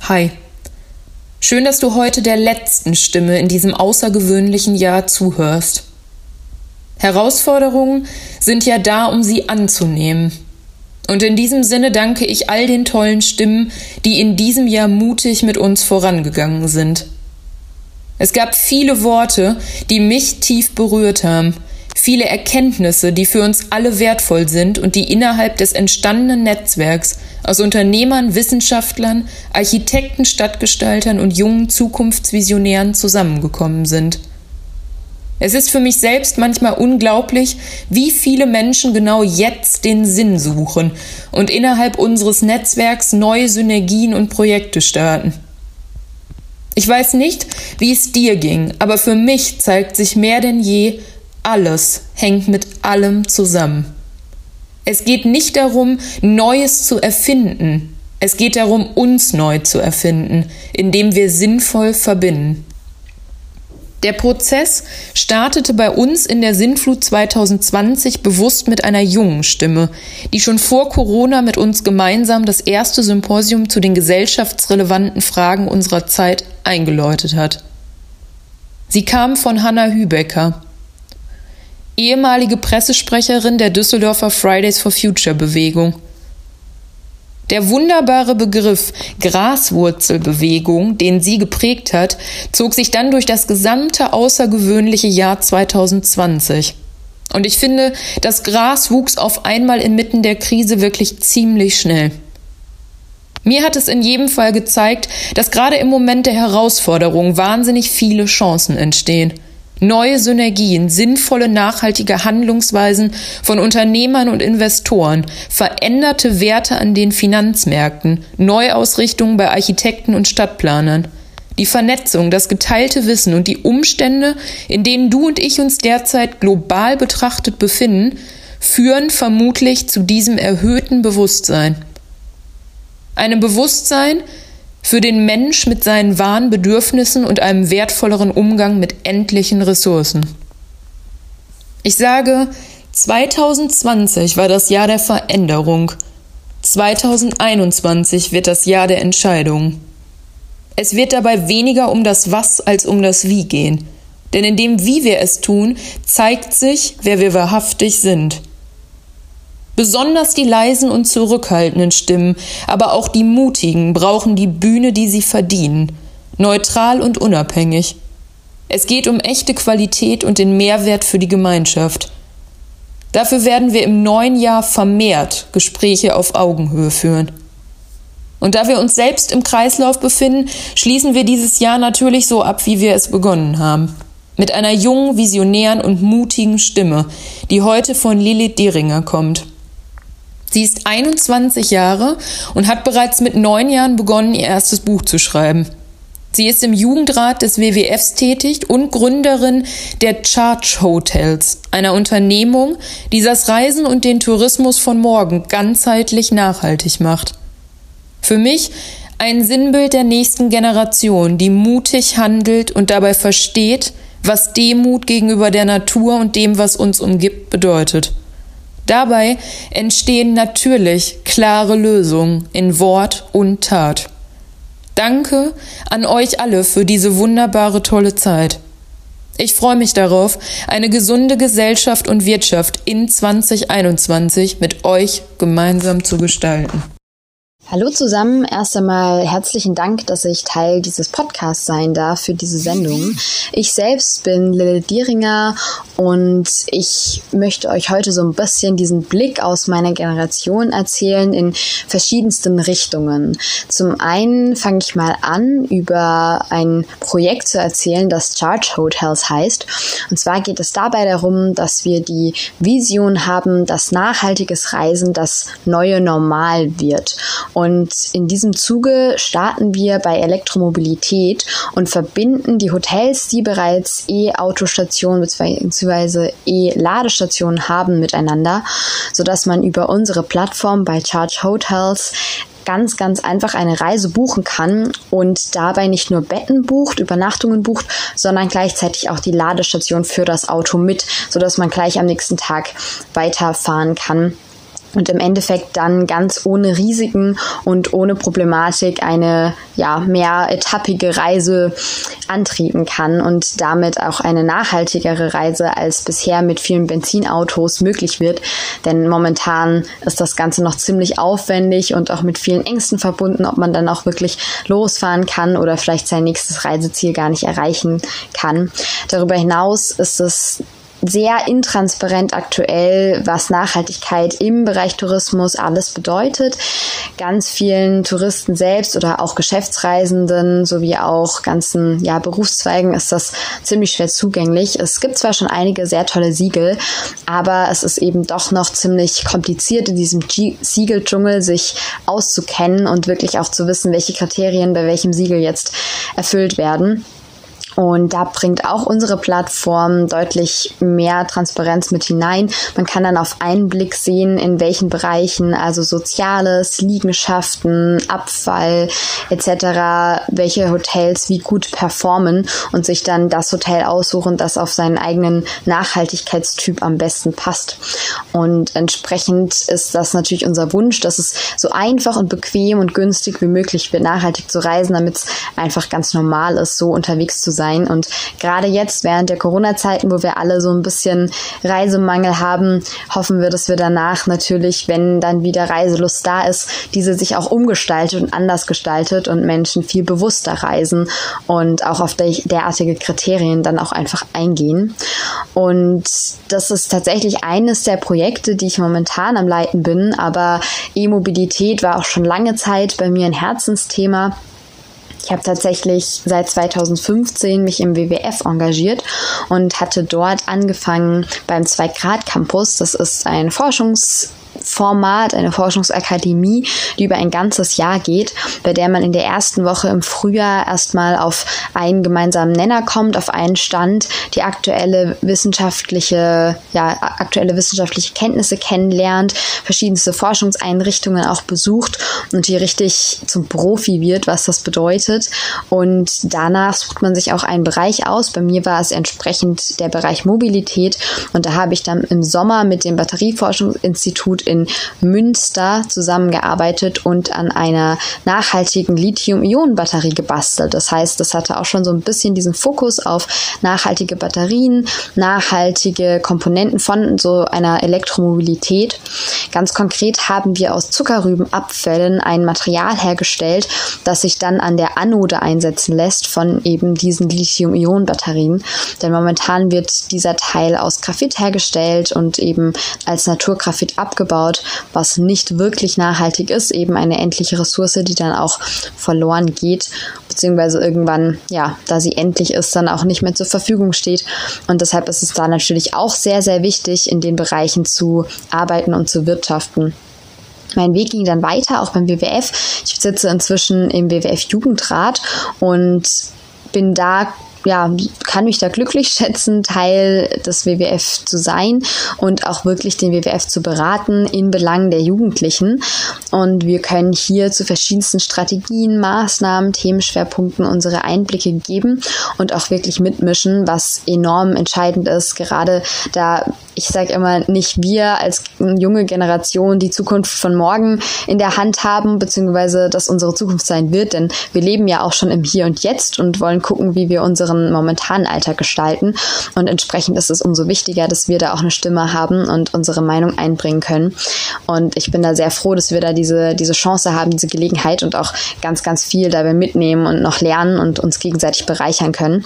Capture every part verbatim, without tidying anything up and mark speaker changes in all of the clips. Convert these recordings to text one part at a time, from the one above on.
Speaker 1: Hi. Schön, dass du heute der letzten Stimme in diesem außergewöhnlichen Jahr zuhörst. Herausforderungen sind ja da, um sie anzunehmen. Und in diesem Sinne danke ich all den tollen Stimmen, die in diesem Jahr mutig mit uns vorangegangen sind. Es gab viele Worte, die mich tief berührt haben, viele Erkenntnisse, die für uns alle wertvoll sind und die innerhalb des entstandenen Netzwerks aus Unternehmern, Wissenschaftlern, Architekten, Stadtgestaltern und jungen Zukunftsvisionären zusammengekommen sind. Es ist für mich selbst manchmal unglaublich, wie viele Menschen genau jetzt den Sinn suchen und innerhalb unseres Netzwerks neue Synergien und Projekte starten. Ich weiß nicht, wie es dir ging, aber für mich zeigt sich mehr denn je, alles hängt mit allem zusammen. Es geht nicht darum, Neues zu erfinden. Es geht darum, uns neu zu erfinden, indem wir sinnvoll verbinden. Der Prozess startete bei uns in der Sinnflut zwanzig zwanzig bewusst mit einer jungen Stimme, die schon vor Corona mit uns gemeinsam das erste Symposium zu den gesellschaftsrelevanten Fragen unserer Zeit eingeläutet hat. Sie kam von Hanna Hübecker, ehemalige Pressesprecherin der Düsseldorfer Fridays for Future Bewegung. Der wunderbare Begriff Graswurzelbewegung, den sie geprägt hat, zog sich dann durch das gesamte außergewöhnliche Jahr zwanzig zwanzig. Und ich finde, das Gras wuchs auf einmal inmitten der Krise wirklich ziemlich schnell. Mir hat es in jedem Fall gezeigt, dass gerade im Moment der Herausforderung wahnsinnig viele Chancen entstehen. Neue Synergien, sinnvolle, nachhaltige Handlungsweisen von Unternehmern und Investoren, veränderte Werte an den Finanzmärkten, Neuausrichtungen bei Architekten und Stadtplanern. Die Vernetzung, das geteilte Wissen und die Umstände, in denen du und ich uns derzeit global betrachtet befinden, führen vermutlich zu diesem erhöhten Bewusstsein. Einem Bewusstsein für den Mensch mit seinen wahren Bedürfnissen und einem wertvolleren Umgang mit endlichen Ressourcen. Ich sage, zwanzig zwanzig war das Jahr der Veränderung. zwanzig einundzwanzig wird das Jahr der Entscheidung. Es wird dabei weniger um das Was als um das Wie gehen. Denn in dem, wie wir es tun, zeigt sich, wer wir wahrhaftig sind. Besonders die leisen und zurückhaltenden Stimmen, aber auch die mutigen brauchen die Bühne, die sie verdienen, neutral und unabhängig. Es geht um echte Qualität und den Mehrwert für die Gemeinschaft. Dafür werden wir im neuen Jahr vermehrt Gespräche auf Augenhöhe führen. Und da wir uns selbst im Kreislauf befinden, schließen wir dieses Jahr natürlich so ab, wie wir es begonnen haben. Mit einer jungen, visionären und mutigen Stimme, die heute von Lilith Dieringer kommt. Sie ist einundzwanzig Jahre und hat bereits mit neun Jahren begonnen, ihr erstes Buch zu schreiben. Sie ist im Jugendrat des W W Fs tätig und Gründerin der Charge Hotels, einer Unternehmung, die das Reisen und den Tourismus von morgen ganzheitlich nachhaltig macht. Für mich ein Sinnbild der nächsten Generation, die mutig handelt und dabei versteht, was Demut gegenüber der Natur und dem, was uns umgibt, bedeutet. Dabei entstehen natürlich klare Lösungen in Wort und Tat. Danke an euch alle für diese wunderbare, tolle Zeit. Ich freue mich darauf, eine gesunde Gesellschaft und Wirtschaft in zwanzig einundzwanzig mit euch gemeinsam zu gestalten.
Speaker 2: Hallo zusammen, erst einmal herzlichen Dank, dass ich Teil dieses Podcasts sein darf für diese Sendung. Ich selbst bin Lilith Dieringer und ich möchte euch heute so ein bisschen diesen Blick aus meiner Generation erzählen in verschiedensten Richtungen. Zum einen fange ich mal an, über ein Projekt zu erzählen, das Charge Hotels heißt. Und zwar geht es dabei darum, dass wir die Vision haben, dass nachhaltiges Reisen das neue Normal wird. Und in diesem Zuge starten wir bei Elektromobilität und verbinden die Hotels, die bereits E-Autostationen bzw. E-Ladestationen haben, miteinander, sodass man über unsere Plattform bei Charge Hotels ganz, ganz einfach eine Reise buchen kann und dabei nicht nur Betten bucht, Übernachtungen bucht, sondern gleichzeitig auch die Ladestation für das Auto mit, sodass man gleich am nächsten Tag weiterfahren kann. und im Endeffekt dann ganz ohne Risiken und ohne Problematik eine ja mehr etappige Reise antreten kann und damit auch eine nachhaltigere Reise als bisher mit vielen Benzinautos möglich wird. Denn momentan ist das Ganze noch ziemlich aufwendig und auch mit vielen Ängsten verbunden, ob man dann auch wirklich losfahren kann oder vielleicht sein nächstes Reiseziel gar nicht erreichen kann. Darüber hinaus ist es sehr intransparent aktuell, was Nachhaltigkeit im Bereich Tourismus alles bedeutet. Ganz vielen Touristen selbst oder auch Geschäftsreisenden sowie auch ganzen ja, Berufszweigen ist das ziemlich schwer zugänglich. Es gibt zwar schon einige sehr tolle Siegel, aber es ist eben doch noch ziemlich kompliziert, in diesem G- Siegeldschungel sich auszukennen und wirklich auch zu wissen, welche Kriterien bei welchem Siegel jetzt erfüllt werden. Und da bringt auch unsere Plattform deutlich mehr Transparenz mit hinein. Man kann dann auf einen Blick sehen, in welchen Bereichen, also Soziales, Liegenschaften, Abfall et cetera, welche Hotels wie gut performen und sich dann das Hotel aussuchen, das auf seinen eigenen Nachhaltigkeitstyp am besten passt. Und entsprechend ist das natürlich unser Wunsch, dass es so einfach und bequem und günstig wie möglich wird, nachhaltig zu reisen, damit es einfach ganz normal ist, so unterwegs zu sein. Und gerade jetzt während der Corona-Zeiten, wo wir alle so ein bisschen Reisemangel haben, hoffen wir, dass wir danach natürlich, wenn dann wieder Reiselust da ist, diese sich auch umgestaltet und anders gestaltet und Menschen viel bewusster reisen und auch auf derartige Kriterien dann auch einfach eingehen. Und das ist tatsächlich eines der Projekte, die ich momentan am Leiten bin, aber E-Mobilität war auch schon lange Zeit bei mir ein Herzensthema. Ich habe tatsächlich seit zweitausendfünfzehn mich im W W F engagiert und hatte dort angefangen beim zwei Grad Campus. Das ist ein Forschungs Format, eine Forschungsakademie, die über ein ganzes Jahr geht, bei der man in der ersten Woche im Frühjahr erstmal auf einen gemeinsamen Nenner kommt, auf einen Stand, die aktuelle wissenschaftliche, ja, aktuelle wissenschaftliche Kenntnisse kennenlernt, verschiedenste Forschungseinrichtungen auch besucht und die richtig zum Profi wird, was das bedeutet. Und danach sucht man sich auch einen Bereich aus. Bei mir war es entsprechend der Bereich Mobilität und da habe ich dann im Sommer mit dem Batterieforschungsinstitut in Münster zusammengearbeitet und an einer nachhaltigen Lithium-Ionen-Batterie gebastelt. Das heißt, das hatte auch schon so ein bisschen diesen Fokus auf nachhaltige Batterien, nachhaltige Komponenten von so einer Elektromobilität. Ganz konkret haben wir aus Zuckerrübenabfällen ein Material hergestellt, das sich dann an der Anode einsetzen lässt von eben diesen Lithium-Ionen-Batterien. Denn momentan wird dieser Teil aus Graphit hergestellt und eben als Naturgraphit abgebaut, was nicht wirklich nachhaltig ist, eben eine endliche Ressource, die dann auch verloren geht, beziehungsweise irgendwann, ja, da sie endlich ist, dann auch nicht mehr zur Verfügung steht. Und deshalb ist es da natürlich auch sehr, sehr wichtig, in den Bereichen zu arbeiten und zu wirtschaften. Mein Weg ging dann weiter, auch beim W W F. Ich sitze inzwischen im W W F-Jugendrat und bin da ja, kann mich da glücklich schätzen, Teil des W W F zu sein und auch wirklich den W W F zu beraten in Belangen der Jugendlichen. Und wir können hier zu verschiedensten Strategien, Maßnahmen, Themenschwerpunkten unsere Einblicke geben und auch wirklich mitmischen, was enorm entscheidend ist, gerade da ich sage immer, nicht wir als junge Generation die Zukunft von morgen in der Hand haben, beziehungsweise dass unsere Zukunft sein wird, denn wir leben ja auch schon im Hier und Jetzt und wollen gucken, wie wir unseren momentanen Alltag gestalten und entsprechend ist es umso wichtiger, dass wir da auch eine Stimme haben und unsere Meinung einbringen können und ich bin da sehr froh, dass wir da diese, diese Chance haben, diese Gelegenheit und auch ganz, ganz viel dabei mitnehmen und noch lernen und uns gegenseitig bereichern können.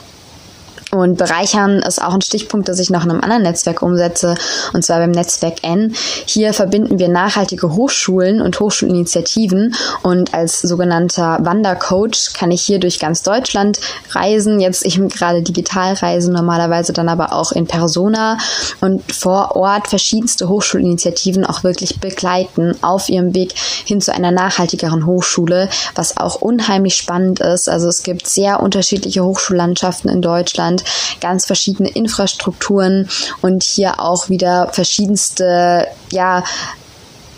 Speaker 2: Und bereichern ist auch ein Stichpunkt, das ich noch in einem anderen Netzwerk umsetze, und zwar beim Netzwerk N. Hier verbinden wir nachhaltige Hochschulen und Hochschulinitiativen und als sogenannter Wandercoach kann ich hier durch ganz Deutschland reisen. Jetzt ich gerade digital reisen, normalerweise dann aber auch in Persona und vor Ort verschiedenste Hochschulinitiativen auch wirklich begleiten auf ihrem Weg hin zu einer nachhaltigeren Hochschule, was auch unheimlich spannend ist. Also es gibt sehr unterschiedliche Hochschullandschaften in Deutschland, ganz verschiedene Infrastrukturen und hier auch wieder verschiedenste, ja,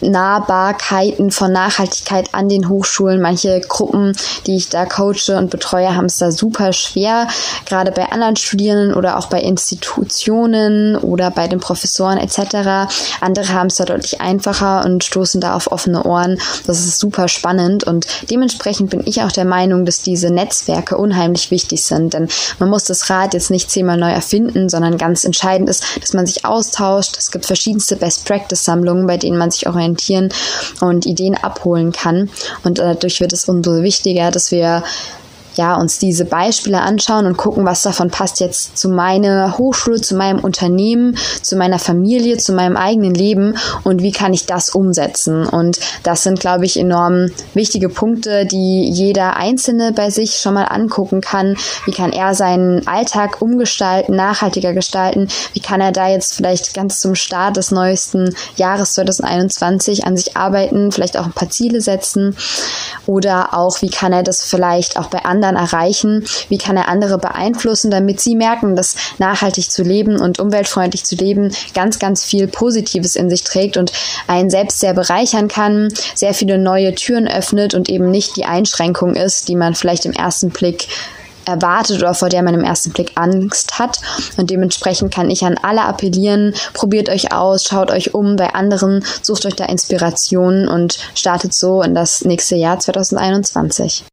Speaker 2: Nahbarkeiten von Nachhaltigkeit an den Hochschulen. Manche Gruppen, die ich da coache und betreue, haben es da super schwer, gerade bei anderen Studierenden oder auch bei Institutionen oder bei den Professoren et cetera. Andere haben es da deutlich einfacher und stoßen da auf offene Ohren. Das ist super spannend und dementsprechend bin ich auch der Meinung, dass diese Netzwerke unheimlich wichtig sind, denn man muss das Rad jetzt nicht zehnmal neu erfinden, sondern ganz entscheidend ist, dass man sich austauscht. Es gibt verschiedenste Best-Practice-Sammlungen, bei denen man sich orientieren und Ideen abholen kann und dadurch wird es umso wichtiger, dass wir ja, uns diese Beispiele anschauen und gucken, was davon passt jetzt zu meiner Hochschule, zu meinem Unternehmen, zu meiner Familie, zu meinem eigenen Leben und wie kann ich das umsetzen. Und das sind, glaube ich, enorm wichtige Punkte, die jeder Einzelne bei sich schon mal angucken kann. Wie kann er seinen Alltag umgestalten, nachhaltiger gestalten? Wie kann er da jetzt vielleicht ganz zum Start des neuesten Jahres zwanzig einundzwanzig an sich arbeiten, vielleicht auch ein paar Ziele setzen? Oder auch, wie kann er das vielleicht auch bei anderen erreichen, wie kann er andere beeinflussen, damit sie merken, dass nachhaltig zu leben und umweltfreundlich zu leben ganz, ganz viel Positives in sich trägt und einen selbst sehr bereichern kann, sehr viele neue Türen öffnet und eben nicht die Einschränkung ist, die man vielleicht im ersten Blick erwartet oder vor der man im ersten Blick Angst hat. Und dementsprechend kann ich an alle appellieren, probiert euch aus, schaut euch um bei anderen, sucht euch da Inspirationen und startet so in das nächste Jahr zwanzig einundzwanzig.